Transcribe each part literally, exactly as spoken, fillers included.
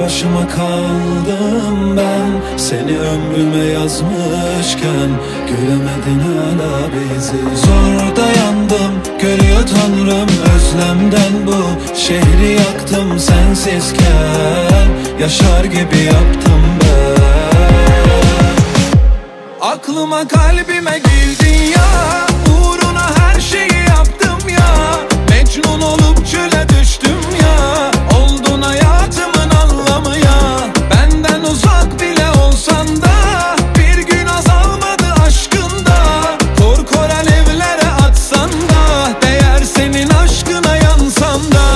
başıma kaldım ben, seni ömrüme yazmışken göremedin hala bizi. Zor dayandım, görüyor Tanrım özlemden bu şehri yaktım sensizken, yaşar gibi yaptım ben. Aklıma kalbime girdin ya, uğruna her şeyi yaptım ya. Mecnun olup çöle düştüm ya, oldun hayatımın anlamı ya. Benden uzak bile olsan da bir gün azalmadı aşkında. Kor kor alevlere atsan da değer senin aşkına yansam da.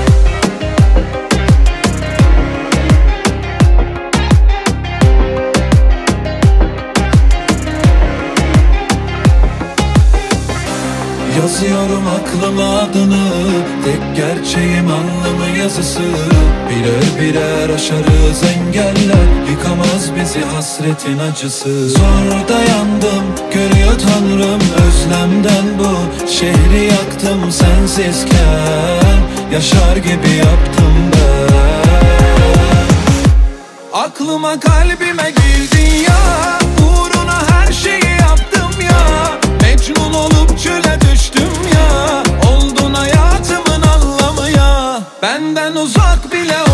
Yazıyorum aklıma adını, tek gerçeğim anlamı yazısı. Birer birer aşarız engeller, yıkamaz bizi hasretin acısı. Zor dayandım, görüyor Tanrım özlemden bu şehri yaktım sensizken, yaşar gibi yaptım ben. Aklıma kalbime girdin ya, uğruna her şeyi yaptım ya. Mecnun olup çöle düştüm ya, oldun hayatımın anlamı ya. Benden uzak bile